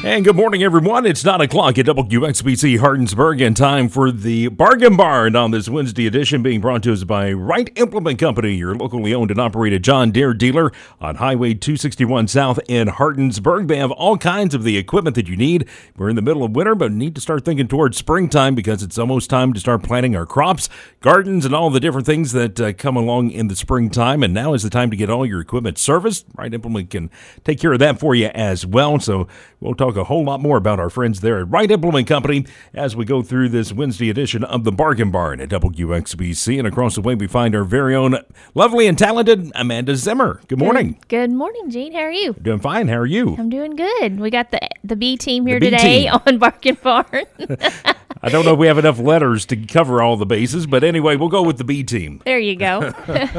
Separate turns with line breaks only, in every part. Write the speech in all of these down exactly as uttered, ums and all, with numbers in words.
And good morning, everyone. It's nine o'clock at W X B C Hardinsburg, and time for the Bargain Barn on this Wednesday edition, being brought to us by Wright Implement Company, your locally owned and operated John Deere dealer on Highway two sixty-one South in Hardinsburg. They have all kinds of the equipment that you need. We're in the middle of winter, but need to start thinking towards springtime because it's almost time to start planting our crops, gardens, and all the different things that uh, come along in the springtime. And now is the time to get all your equipment serviced. Wright Implement can take care of that for you as well. So we'll talk a whole lot more about our friends there at Wright Implement Company as we go through this Wednesday edition of the Bargain Barn at W X B C. And across the way, we find our very own lovely and talented Amanda Zimmer. Good morning.
Good, good morning, Gene. How are you?
Doing fine. How are you?
I'm doing good. We got the the B team here
The B
today
team.
on Bargain Barn.
I don't know if we have enough letters to cover all the bases, but anyway, we'll go with the B team.
There you go.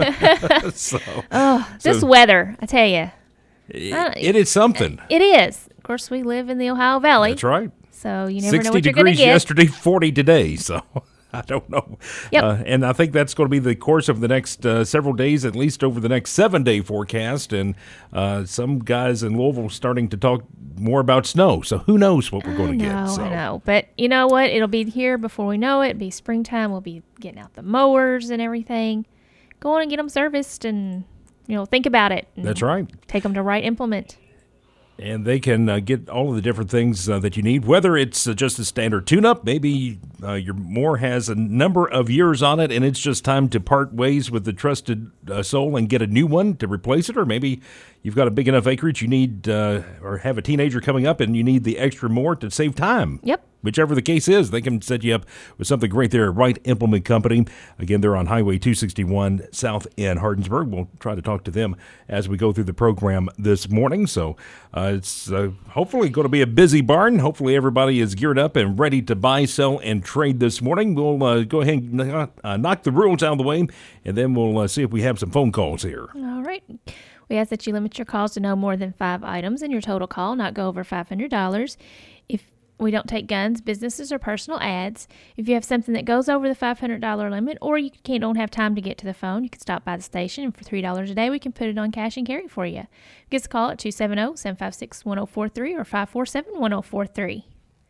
so,
oh, this
so-
weather, I tell you.
it, it is something.
It is. Of course, we live in the Ohio Valley.
That's right.
So you never know
sixty
what you're going to
degrees
get.
yesterday, forty today. So I don't know.
Yep.
Uh, and I think that's going to be the course of the next uh, several days, at least over the next seven-day forecast. And uh, some guys in Louisville starting to talk more about snow. So who knows what we're going to
I know,
get. So.
I know. But you know what? It'll be here before we know it. It'll be springtime. We'll be getting out the mowers and everything. Go on and get them serviced and, you know, think about it. and
That's right.
Take them to Wright Implement.
And they can uh, get all of the different things uh, that you need, whether it's uh, just a standard tune-up, maybe uh, your mower has a number of years on it, and it's just time to part ways with the trusted uh, soul and get a new one to replace it, or maybe you've got a big enough acreage you need, uh, or have a teenager coming up and you need the extra mower to save time.
Yep.
Whichever the case is, they can set you up with something great there at Wright Implement Company. Again, they're on Highway two sixty-one South in Hardinsburg. We'll try to talk to them as we go through the program this morning. So uh, it's uh, hopefully going to be a busy barn. Hopefully everybody is geared up and ready to buy, sell, and trade this morning. We'll uh, go ahead and knock, uh, knock the rules out of the way, and then we'll uh, see if we have some phone calls here.
All right. We ask that you limit your calls to no more than five items and your total call not go over five hundred dollars. If we don't take guns, businesses, or personal ads. If you have something that goes over the five hundred dollars limit or you can't don't have time to get to the phone, you can stop by the station, and for three dollars a day, we can put it on cash and carry for you. Give us a call at two seven zero, seven five six, one zero four three or five four seven, one zero four three.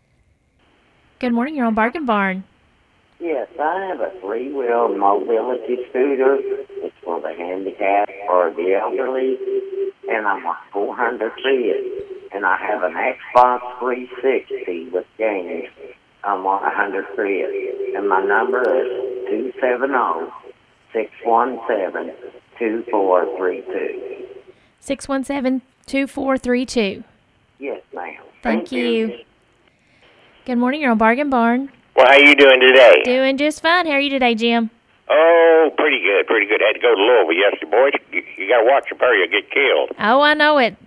Good morning. You're on Bargain Barn.
Yes, I have a three-wheel mobility scooter. It's for the handicapped or the elderly, and I'm a four hundred Prius. And I have an Xbox three sixty with games. I'm on a hundred Prius. And my number is two seven zero, six one seven, two four three two.
six one seven, two four three two.
Yes, ma'am.
Thank,
Thank
you.
you.
Good morning. You're on Bargain Barn.
Well, how you doing today?
Doing just fine. How are you today, Jim?
Oh, pretty good, pretty good. I had to go to Louisville yesterday, boys. You, you got to watch your pair, you'll get killed.
Oh, I know it.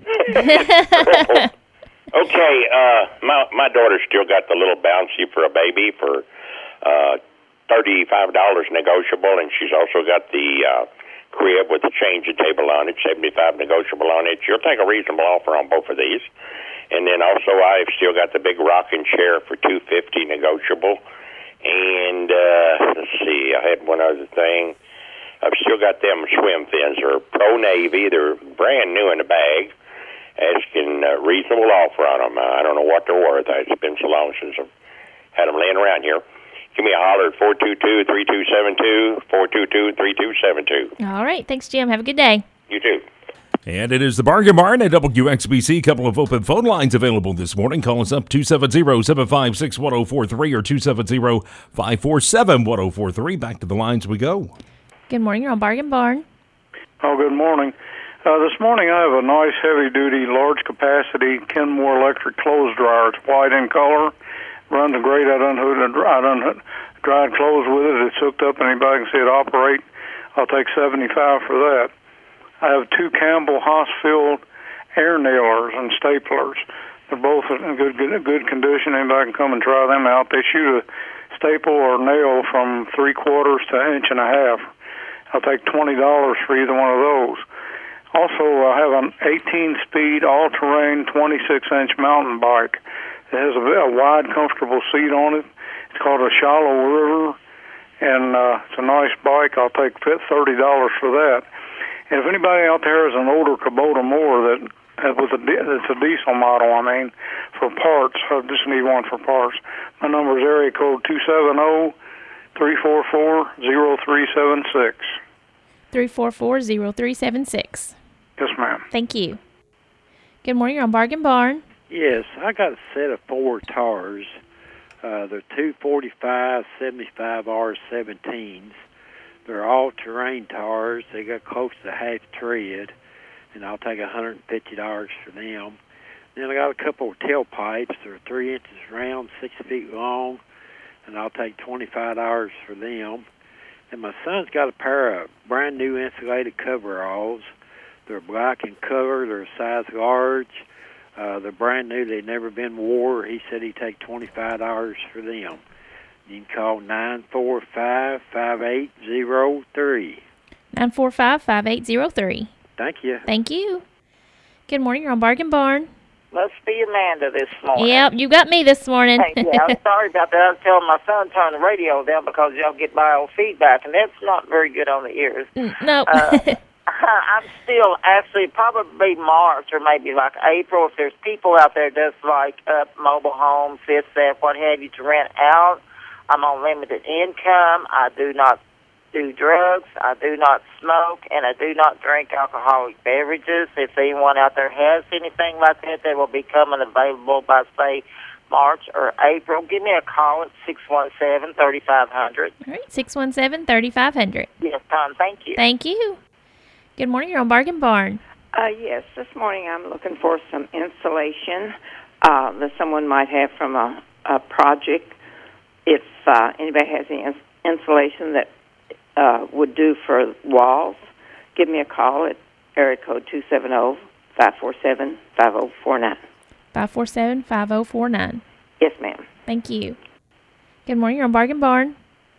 Okay, uh, my my daughter's still got the little bouncy for a baby for uh, thirty-five dollars negotiable, and she's also got the uh, crib with the changing table on it, seventy-five negotiable on it. She'll take a reasonable offer on both of these. And then also I've still got the big rocking chair for two fifty negotiable. And uh, let's see, I had one other thing. I've still got them swim fins. They're Pro Navy. They're brand new in the bag. Asking a reasonable offer on them. Uh, I don't know what they're worth. It's been so long since I've had them laying around here. Give me a holler at four two two, three two seven two, four two two, three two seven two.
All right. Thanks, Jim. Have a good day.
You too.
And it is the Bargain Barn at W X B C. A couple of open phone lines available this morning. Call us up two seven zero, seven five six, one zero four three or two seven zero, five four seven, one zero four three. Back to the lines we go.
Good morning. You're on Bargain Barn.
Oh, good morning. Uh, this morning I have a nice heavy-duty, large-capacity Kenmore electric clothes dryer. It's white in color, runs great. I done, I done dried clothes with it. It's hooked up, anybody can see it operate. I'll take seventy-five for that. I have two Campbell Hossfield air nailers and staplers. They're both in good, good, good condition. Anybody can come and try them out. They shoot a staple or nail from three quarters to an inch and a half. I'll take twenty dollars for either one of those. Also, I have an eighteen-speed all-terrain twenty-six inch mountain bike. It has a, a wide, comfortable seat on it. It's called a Shallow River, and uh, it's a nice bike. I'll take thirty dollars for that. And if anybody out there has an older Kubota mower that Uh, with a, it's a diesel model, I mean, for parts. I just need one for parts. My number is area code two seven zero, three four four, zero three seven six.
three four four, zero three seven six.
Yes, ma'am.
Thank you. Good morning. You're on Bargain Barn.
Yes, I got a set of four tars. Uh, they're two forty-five, seventy-five R seventeens. They're all-terrain tars. They got close to half tread, and I'll take one hundred fifty dollars for them. Then I got a couple of tailpipes. They're three inches round, six feet long, and I'll take twenty-five dollars for them. And my son's got a pair of brand new insulated coveralls. They're black in color. They're a size large. Uh, they're brand new. They've never been wore. He said he'd take twenty-five dollars for them. You can call nine four five, five eight zero three.
nine four five, five eight zero three.
Thank you.
Thank you. Good morning. You're on Bargain Barn.
Must be Amanda this morning.
Yep, you got me this morning.
Hey, yeah, I'm sorry about that. I was telling my son to turn the radio down because y'all get biofeedback, and that's not very good on the ears.
No.
Uh, I'm still actually probably March or maybe like April. If there's people out there just like uh, mobile homes, this, that, what have you, to rent out, I'm on limited income. I do not do drugs. I do not smoke, and I do not drink alcoholic beverages. If anyone out there has anything like that, they will be coming available by, say, March or April. Give me a call at six one seven, three five zero zero.
All right, six one seven, three five zero zero.
Yes, Tom, thank you.
Thank you. Good morning. You're on Bargain Barn.
Uh, yes, this morning I'm looking for some insulation uh, that someone might have from a, a project. If uh, anybody has any ins- insulation that uh, would do for walls, give me a call at area code two seven zero, five four seven, five zero four nine.
five four seven, five zero four nine.
Yes, ma'am.
Thank you. Good morning. You're on Bargain Barn.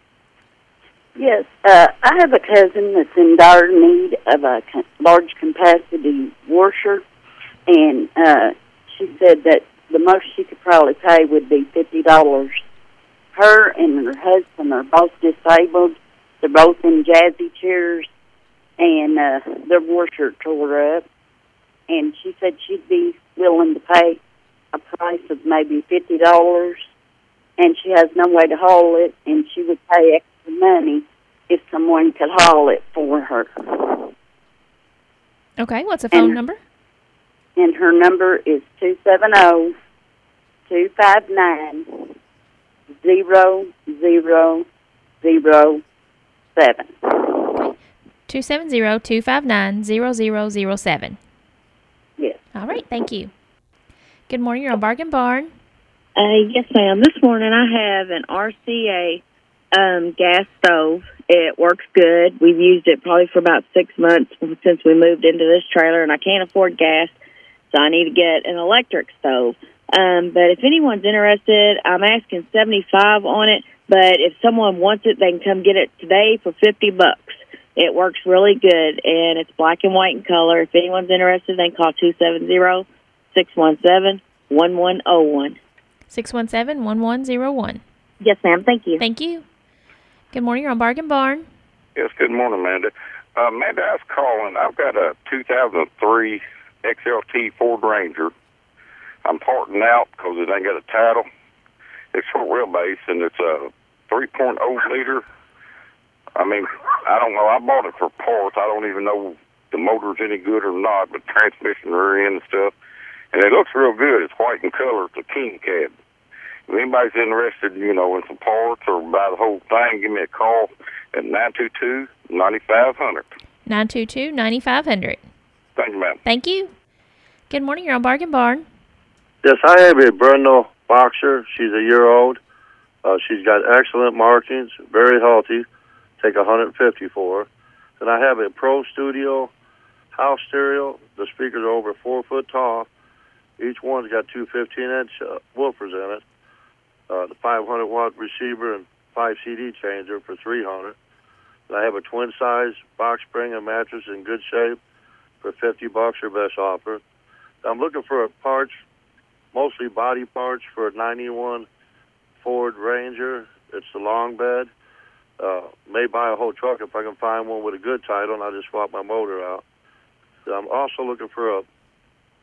Yes, uh, I have a cousin that's in dire need of a co- large capacity washer, and uh, she said that the most she could probably pay would be fifty dollars. Her and her husband are both disabled. They're both in jazzy chairs, and uh, their washer tore up. And she said she'd be willing to pay a price of maybe fifty dollars, and she has no way to haul it, and she would pay extra money if someone could haul it for her.
Okay, what's the phone
and,
number?
And her number is two seven zero, two five nine, zero zero zero seven.
two seven zero, two five nine, zero zero zero seven.
Yes.
All right, thank you. Good morning. You're on Bargain Barn.
Uh, yes, ma'am. This morning I have an R C A um, gas stove. It works good. We've used it probably for about six months since we moved into this trailer, and I can't afford gas, so I need to get an electric stove. Um, but if anyone's interested, I'm asking seventy-five dollars on it, but if someone wants it, they can come get it today for fifty bucks. It works really good, and it's black and white in color. If anyone's interested, they can call two seven zero, six one seven, one one zero one.
six one seven, one one zero one.
Yes, ma'am. Thank you.
Thank you. Good morning. You're on Bargain Barn.
Yes, good morning, Amanda. Uh, Amanda, I was calling. I've got a two thousand three X L T Ford Ranger. I'm parting out because it ain't got a title. It's short wheelbase, and it's a three point oh liter. I mean, I don't know. I bought it for parts. I don't even know if the motor's any good or not, but transmission, rear end and stuff. And it looks real good. It's white in color. It's a king cab. If anybody's interested, you know, in some parts or buy the whole thing, give me a call at nine two two, nine five zero zero.
nine two two, nine five zero zero.
Thank you, ma'am.
Thank you. Good morning. You're on Bargain Barn.
Yes, I have a Brundle Boxer. She's a year old. Uh, she's got excellent markings, very healthy. Take one hundred fifty for her. Then I have a Pro Studio house stereo. The speakers are over four foot tall. Each one's got two fifteen-inch uh, woofers in it. Uh, the five hundred watt receiver and five C D changer for three hundred. Then I have a twin size box spring and mattress in good shape for fifty bucks, her best offer. I'm looking for parts, mostly body parts for a ninety-one Ford Ranger. It's the long bed. Uh, may buy a whole truck if I can find one with a good title, and I'll just swap my motor out. So I'm also looking for a,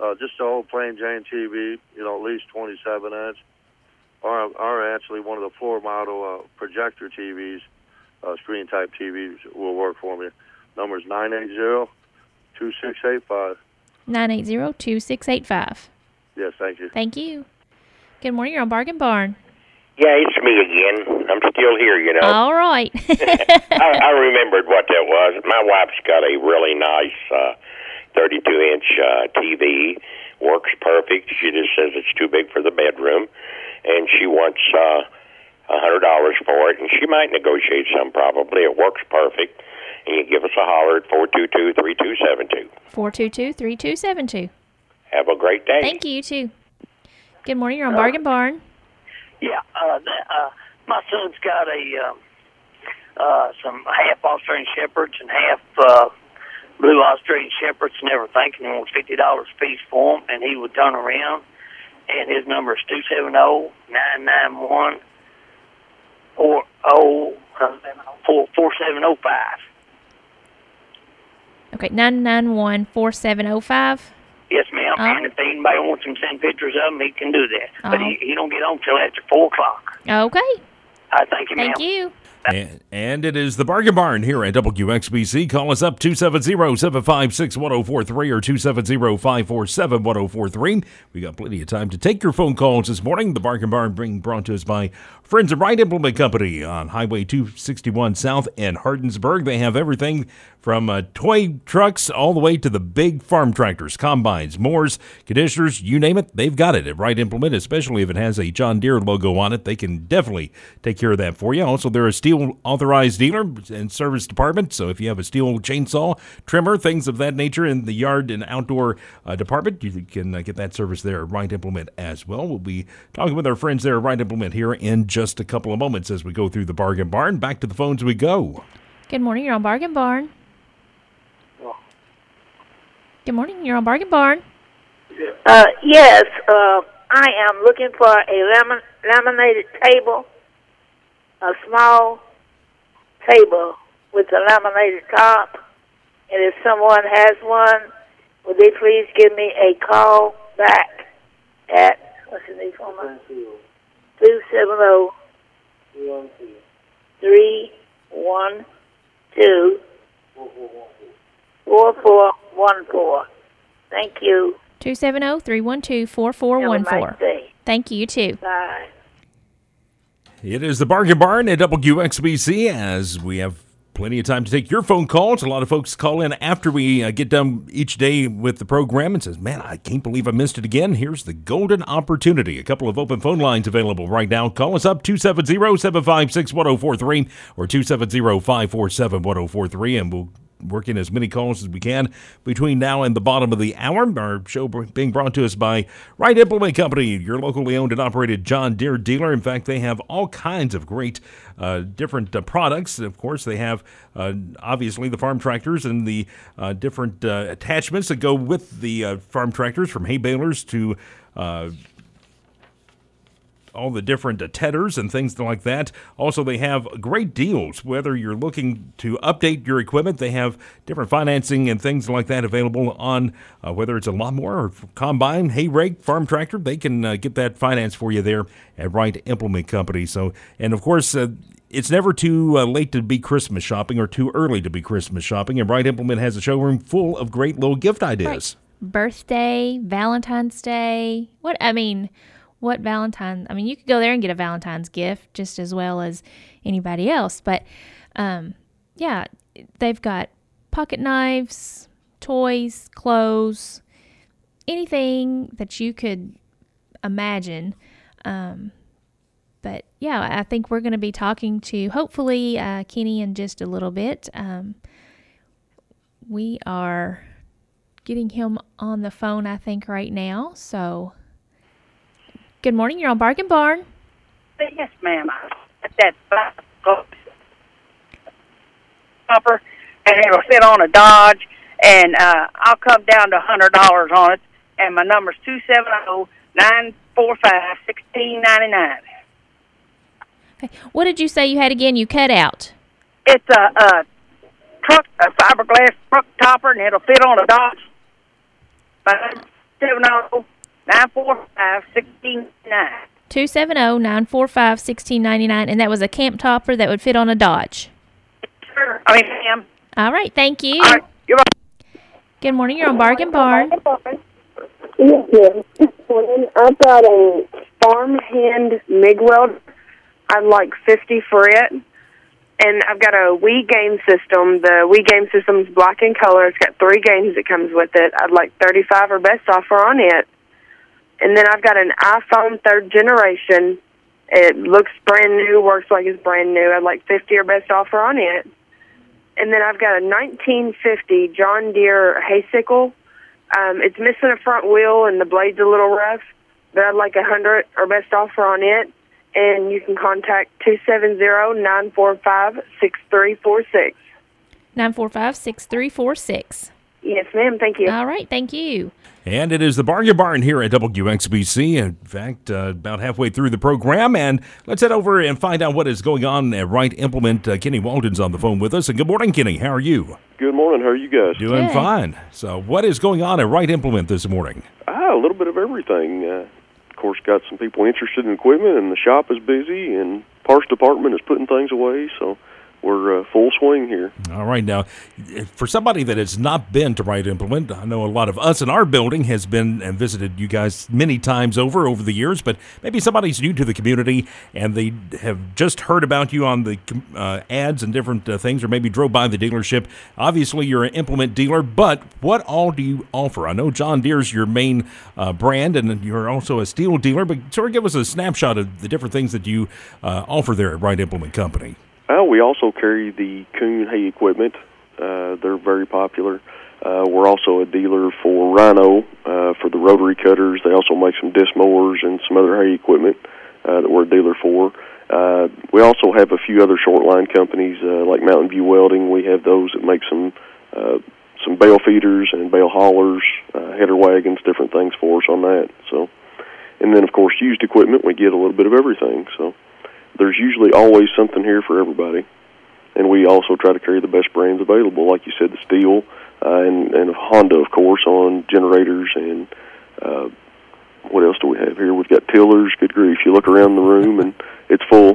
uh, just an old plain Jane T V, you know, at least twenty-seven inch, or, or actually one of the floor model uh, projector T Vs, uh, screen type T Vs will work for me. Number is nine eight zero, two six eight five.
nine eight zero, two six eight five.
Yes, thank you.
Thank you. Good morning. You're on Bargain Barn.
Yeah, it's me again. I'm still here, you know.
All right.
I, I remembered what that was. My wife's got a really nice uh, thirty-two inch uh, T V. Works perfect. She just says it's too big for the bedroom, and she wants uh, one hundred dollars for it, and she might negotiate some probably. It works perfect. And you give us a holler at four two two, three two seven two.
four two two, three two seven two.
Have a great day.
Thank you, you too. Good morning. You're on Bargain Barn.
Yeah, uh, uh, my son's got a uh, uh, some half Australian Shepherds and half uh, blue Australian Shepherds and everything, and he wants fifty dollars a piece for them, and he would turn around, and his number is two seven zero, nine nine one, four seven zero five.
Okay, nine nine one, four seven zero five.
Yes, ma'am.
Oh.
And if anybody wants him to send pictures of him, he can do that.
Oh.
But he, he don't get home till after four o'clock.
Okay.
I thank you, ma'am.
Thank you.
And, and it is the Bargain Barn here at W X B C. Call us up two seven zero, seven five six, one zero four three or two seven zero, five four seven, one zero four three. We got plenty of time to take your phone calls this morning. The Bargain Barn being brought to us by Friends of Wright Implement Company on Highway two sixty-one South in Hardinsburg. They have everything from uh, toy trucks all the way to the big farm tractors, combines, mowers, conditioners, you name it, they've got it at Wright Implement, especially if it has a John Deere logo on it. They can definitely take care of that for you. Also, they're a steel authorized dealer and service department, so if you have a steel chainsaw, trimmer, things of that nature in the yard and outdoor uh, department, you can uh, get that service there at Wright Implement as well. We'll be talking with our friends there at Wright Implement here in just a couple of moments as we go through the Bargain Barn. Back to the phones we go.
Good morning. You're on Bargain Barn. Good morning. You're on Bargain Barn.
Uh, yes, uh, I am looking for a lam- laminated table, a small table with a laminated top. And if someone has one, would they please give me a call back at, what's the name phone number? two seven zero, three one two, four four one four. Thank you.
two seven zero, three one two, four four one four.
Have a nice day.
Thank you, you too.
Bye.
It is the Bargain Barn at W X B C as we have plenty of time to take your phone calls. A lot of folks call in after we uh, get done each day with the program and says, man, I can't believe I missed it again. Here's the golden opportunity. A couple of open phone lines available right now. Call us up two seven zero, seven five six, one zero four three or two seven zero, five four seven, one zero four three, and we'll work in as many calls as we can between now and the bottom of the hour. Our show being brought to us by Wright Implement Company, your locally owned and operated John Deere dealer. In fact, they have all kinds of great uh, different uh, products. Of course, they have uh, obviously the farm tractors and the uh, different uh, attachments that go with the uh, farm tractors, from hay balers to uh, all the different uh, tedders and things like that. Also, they have great deals. Whether you're looking to update your equipment, they have different financing and things like that available on uh, whether it's a lawnmower or combine, hay rake, farm tractor. They can uh, get that finance for you there at Wright Implement Company. So, and of course, uh, it's never too uh, late to be Christmas shopping or too early to be Christmas shopping. And Wright Implement has a showroom full of great little gift ideas.
Right. Birthday, Valentine's Day. What, I mean... What Valentine? I mean, you could go there and get a Valentine's gift just as well as anybody else. But, um, yeah, they've got pocket knives, toys, clothes, anything that you could imagine. Um, but, yeah, I think we're going to be talking to, hopefully, uh, Kenny in just a little bit. Um, we are getting him on the phone, I think, right now. So... Good morning. You're on Bargain Barn.
Yes, ma'am. That copper, and it'll fit on a Dodge, and uh, I'll come down to one hundred dollars on it, and my number's two seven zero, nine four five, one six nine nine.
Okay. What did you say you had again? You cut out.
It's a, a truck, a fiberglass truck topper, and it'll fit on a Dodge. My number's seven zero, nine four five, one six nine nine.
two seven zero, nine four five, one six nine nine, and that was a camp topper that would fit on a Dodge.
Sure. I mean, ma'am.
All right, thank you.
All right, you're welcome.
Good morning, you're on Bargain Barn.
Yes, yes. This morning, I've got a farmhand MIG welder. I'd like fifty for it. And I've got a Wii game system. The Wii game system's black in color. It's got three games that comes with it. I'd like thirty-five or best offer on it. And then I've got an iPhone third generation. It looks brand new, works like it's brand new. I'd like fifty or best offer on it. And then I've got a nineteen fifty John Deere haysickle. Um, it's missing a front wheel and the blade's a little rough, but I'd like one hundred or best offer on it. And you can contact two seven zero, nine four five, six three four six.
nine four five, six three four six.
Yes, ma'am. Thank you.
All right. Thank you.
And it is the Bargain Barn here at W X B C. In fact, uh, about halfway through the program. And let's head over and find out what is going on at Wright Implement. Uh, Kenny Walden's on the phone with us. And good morning, Kenny. How are you?
Good morning. How are you guys?
Doing
Good.
fine. So what is going on at Wright Implement this morning?
Ah, a little bit of everything. Uh, of course, got some people interested in equipment, and the shop is busy, and parts department is putting things away, so we're uh, full swing here.
All right. Now, for somebody that has not been to Wright Implement, I know a lot of us in our building has been and visited you guys many times over over the years, but maybe somebody's new to the community and they have just heard about you on the uh, ads and different uh, things, or maybe drove by the dealership. Obviously, you're an implement dealer, but what all do you offer? I know John Deere's your main uh, brand, and you're also a steel dealer, but sort of give us a snapshot of the different things that you uh, offer there at Wright Implement Company.
Uh, we also carry the Kuhn hay equipment. Uh, they're very popular. Uh, we're also a dealer for Rhino uh, for the rotary cutters. They also make some disc mowers and some other hay equipment uh, that we're a dealer for. Uh, we also have a few other short line companies uh, like Mountain View Welding. We have those that make some uh, some bale feeders and bale haulers, uh, header wagons, different things for us on that. So, and then of course used equipment. We get a little bit of everything. So. There's usually always something here for everybody. And we also try to carry the best brands available, like you said, the steel, uh, and, and Honda, of course, on generators. And uh, what else do we have here? We've got tillers, good grief. You look around the room, and it's full.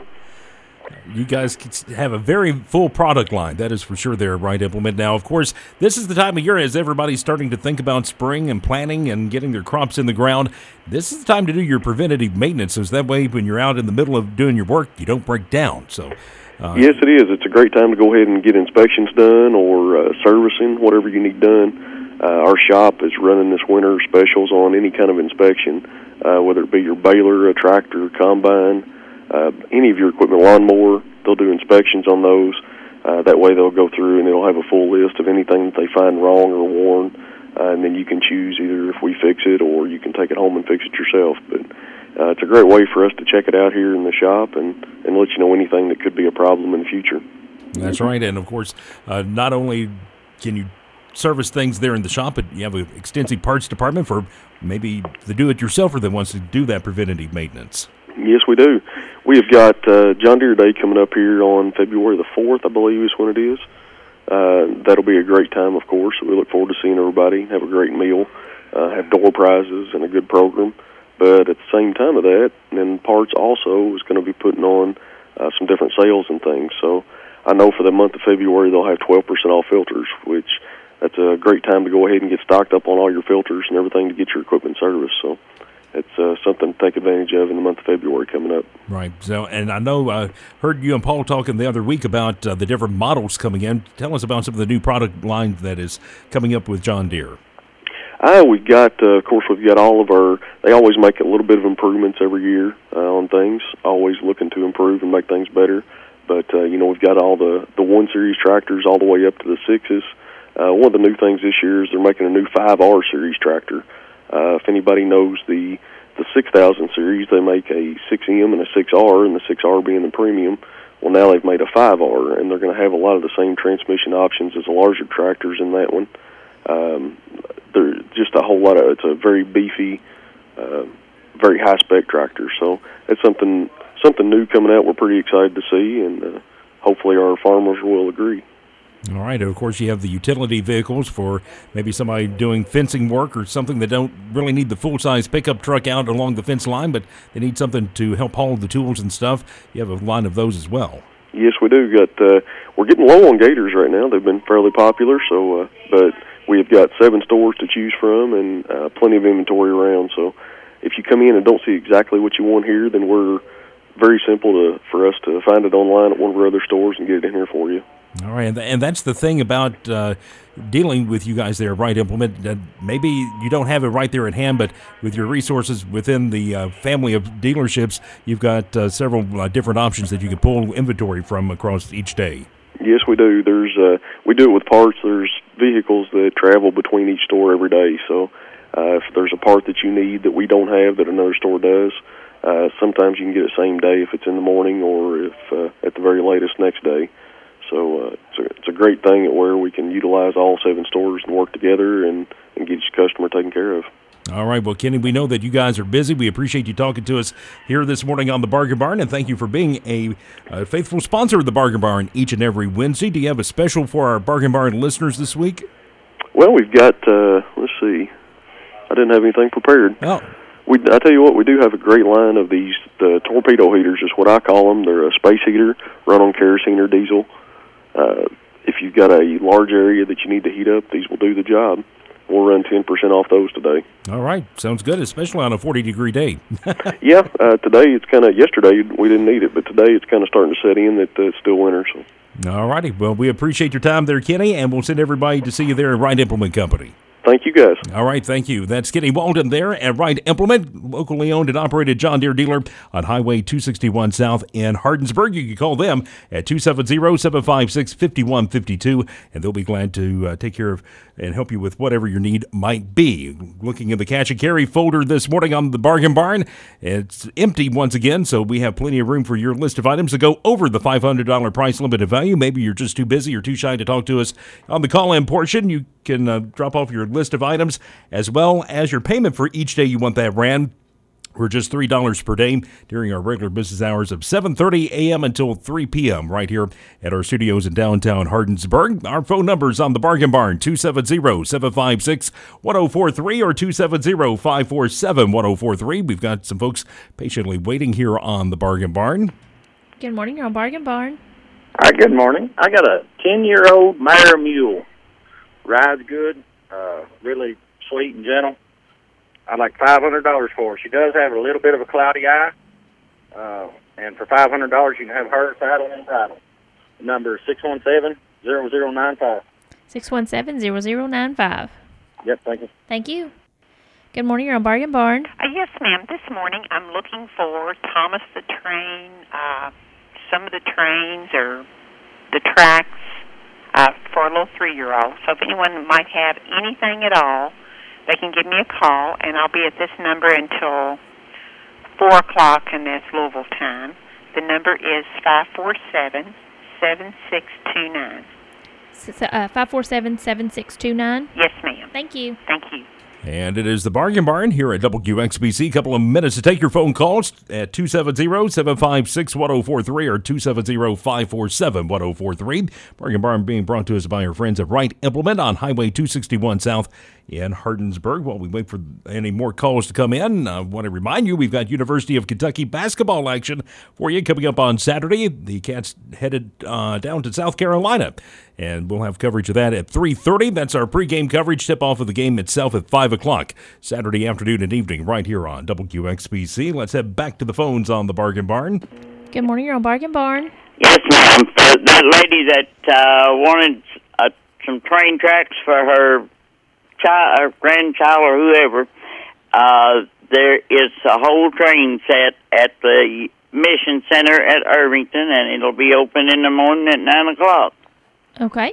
You guys have a very full product line, that is for sure there at Wright Implement. Now, of course, this is the time of year as everybody's starting to think about spring and planting and getting their crops in the ground. This is the time to do your preventative maintenance, so that way when you're out in the middle of doing your work, you don't break down. So, uh,
yes, it is. It's a great time to go ahead and get inspections done or uh, servicing, whatever you need done. Uh, our shop is running this winter specials on any kind of inspection, uh, whether it be your baler, a tractor, combine, Uh, any of your equipment, lawnmower, they'll do inspections on those. Uh, that way they'll go through and they'll have a full list of anything that they find wrong or worn, uh, and then you can choose either if we fix it or you can take it home and fix it yourself. But uh, it's a great way for us to check it out here in the shop and, and let you know anything that could be a problem in the future.
That's right. And, of course, uh, not only can you service things there in the shop, but you have an extensive parts department for maybe the do-it-yourselfer that wants to do that preventative maintenance.
Yes, we do. We have got uh, John Deere Day coming up here on February the fourth, I believe is when it is. Uh, that'll be a great time, of course. We look forward to seeing everybody, have a great meal, uh, have door prizes and a good program. But at the same time of that, then Parts also is going to be putting on uh, some different sales and things. So I know for the month of February they'll have twelve percent off filters, which that's a great time to go ahead and get stocked up on all your filters and everything to get your equipment serviced. So it's uh, something to take advantage of in the month of February coming up.
Right. So, and I know I uh, heard you and Paul talking the other week about uh, the different models coming in. Tell us about some of the new product line that is coming up with John Deere.
Uh, we've got, uh, of course, we've got all of our, they always make a little bit of improvements every year uh, on things, always looking to improve and make things better. But, uh, you know, we've got all the, the one series tractors all the way up to the sixes. Uh, one of the new things this year is they're making a new five R series tractor. Uh, if anybody knows the the six thousand series, they make a six M and a six R, and the six R being the premium. Well, now they've made a five R, and they're going to have a lot of the same transmission options as the larger tractors in that one. Um, they're just a whole lot of, it's a very beefy, uh, very high-spec tractor. So it's something something new coming out we're pretty excited to see, and uh, hopefully our farmers will agree.
All right. And of course, you have the utility vehicles for maybe somebody doing fencing work or something that don't really need the full-size pickup truck out along the fence line, but they need something to help haul the tools and stuff. You have a line of those as well.
Yes, we do. Got uh, we're getting low on gators right now. They've been fairly popular, so uh, but we have got seven stores to choose from and uh, plenty of inventory around. So if you come in and don't see exactly what you want here, then we're very simple to for us to find it online at one of our other stores and get it in here for you.
All right, and, th- and that's the thing about uh, dealing with you guys there, Right Implement. Uh, maybe you don't have it right there at hand, but with your resources within the uh, family of dealerships, you've got uh, several uh, different options that you can pull inventory from across each day.
Yes, we do. There's uh, we do it with parts. There's vehicles that travel between each store every day. So uh, if there's a part that you need that we don't have that another store does, uh, sometimes you can get it same day if it's in the morning or if uh, at the very latest next day. So uh, it's, a, it's a great thing at where we can utilize all seven stores and work together and, and get each customer taken care of.
All right. Well, Kenny, we know that you guys are busy. We appreciate you talking to us here this morning on the Bargain Barn, and thank you for being a, a faithful sponsor of the Bargain Barn each and every Wednesday. Do you have a special for our Bargain Barn listeners this week?
Well, we've got, uh, let's see, I didn't have anything prepared.
Oh.
We, I tell you what, we do have a great line of these the torpedo heaters is what I call them. They're a space heater, run on kerosene or diesel. Uh, if you've got a large area that you need to heat up, these will do the job. We'll run ten percent off those today.
All right. Sounds good, especially on a forty-degree day.
yeah, uh, today it's kind of, yesterday we didn't need it, but today it's kind of starting to set in that uh, it's still winter. So.
All righty. Well, we appreciate your time there, Kenny, and we'll send everybody to see you there at Right Implement Company.
Thank you, guys.
All right, thank you. That's Kenny Walden there at Right Implement, locally owned and operated John Deere dealer on Highway two sixty-one South in Hardinsburg. You can call them at two seven zero, seven five six, five one five two, and they'll be glad to uh, take care of and help you with whatever your need might be. Looking at the cash and carry folder this morning on the Bargain Barn, it's empty once again, so we have plenty of room for your list of items to go over the five hundred dollars price limit of value. Maybe you're just too busy or too shy to talk to us on the call-in portion. You can uh, drop off your list of items as well as your payment for each day you want that ran. We're just three dollars per day during our regular business hours of seven thirty a.m. until three p.m. right here at our studios in downtown Hardinsburg. Our phone numbers on the Bargain Barn, two seven zero, seven five six, one zero four three or two seven zero, five four seven, one zero four three. We've got some folks patiently waiting here on the Bargain Barn.
Good morning, you're on Bargain Barn.
Hi, good morning. I got a ten-year-old mare mule. Rides good, uh, really sweet and gentle. I'd like five hundred dollars for her. She does have a little bit of a cloudy eye, uh, and for five hundred dollars you can have her saddle and title. The number is six one seven, zero zero nine five.
six one seven, zero zero nine five.
Yep, thank you.
Thank you. Good morning, you're on Bargain Barn.
Uh, yes, ma'am. This morning I'm looking for Thomas the Train, uh, some of the trains or the tracks uh, for a little three-year-old. So if anyone might have anything at all, they can give me a call, and I'll be at this number until four o'clock, and that's Louisville time. The number is five four seven, seven six two nine.
Uh, five four seven, seven six two nine?
Yes, ma'am.
Thank you.
Thank you.
And it is the Bargain Barn here at W X B C. A couple of minutes to take your phone calls at two seven zero, seven five six, one zero four three or two seven zero, five four seven, one zero four three. Bargain Barn being brought to us by our friends at Right Implement on Highway two sixty-one South in Hardinsburg. While we wait for any more calls to come in, I want to remind you we've got University of Kentucky basketball action for you coming up on Saturday. The Cats headed uh, down to South Carolina, and we'll have coverage of that at three thirty. That's our pregame coverage. Tip-off of the game itself at five o'clock Saturday afternoon and evening right here on W X B C. Let's head back to the phones on the Bargain Barn.
Good morning, you're on Bargain Barn.
Yes, ma'am. Uh, that lady that uh, wanted uh, some train tracks for her child, or grandchild, or whoever, uh, there is a whole train set at the Mission Center at Irvington, and it'll be open in the morning at nine o'clock.
Okay.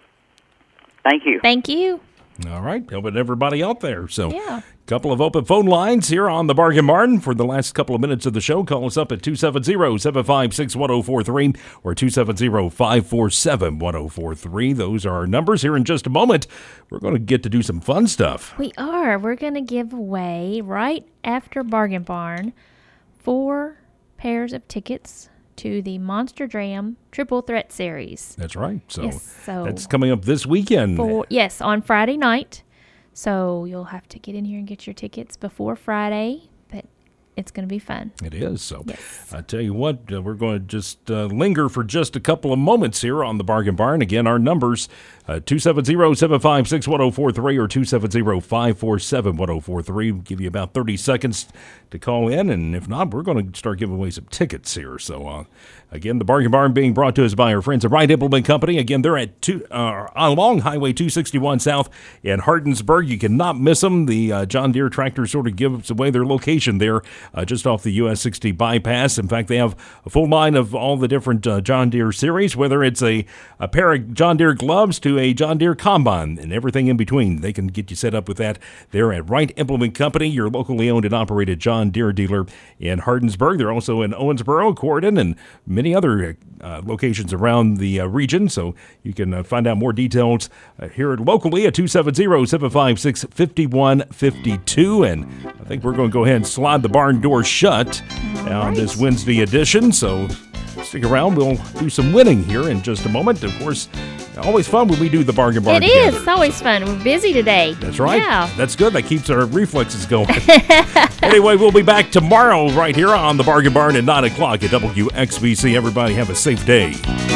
Thank you.
Thank you.
All right, helping everybody out there. So,
yeah.
Couple of open phone lines here on the Bargain Barn for the last couple of minutes of the show. Call us up at two seven zero, seven five six, one zero four three or two seven zero, five four seven, one zero four three. Those are our numbers. Here in just a moment, we're going to get to do some fun stuff.
We are. We're going to give away, right after Bargain Barn, four pairs of tickets to the Monster Jam Triple Threat Series.
That's right. So,
yes, so
that's coming up this weekend.
For, yes, on Friday night. So you'll have to get in here and get your tickets before Friday. But it's going to be fun.
It is. So
yes.
I tell you what, uh, we're going to just uh, linger for just a couple of moments here on the Bargain Barn. Again, our numbers, uh, two seven zero, seven five six, one zero four three or two seven zero, five four seven, one zero four three. We'll give you about thirty seconds to call in. And if not, we're going to start giving away some tickets here. So, uh, again, the Bargain Barn being brought to us by our friends at Wright Implement Company. Again, they're at two, uh, along Highway two sixty-one South in Hardinsburg. You cannot miss them. The uh, John Deere tractor sort of gives away their location there uh, just off the U S sixty bypass. In fact, they have a full line of all the different uh, John Deere series, whether it's a, a pair of John Deere gloves to a John Deere combine and everything in between. They can get you set up with that there at Wright Implement Company, your locally owned and operated John Deere dealer in Hardinsburg. They're also in Owensboro, Corydon, and many other uh, locations around the uh, region. So you can uh, find out more details uh, here locally at two seven zero, seven five six, five one five two. And I think we're going to go ahead and slide the barn door shut on right. this Wednesday edition. So stick around. We'll do some winning here in just a moment. Of course, always fun when we do the Bargain Barn
It
together.
is. It's always fun. We're busy today.
That's right.
Yeah.
That's good. That keeps our reflexes going. Anyway, we'll be back tomorrow right here on the Bargain Barn at nine o'clock at W X B C. Everybody have a safe day.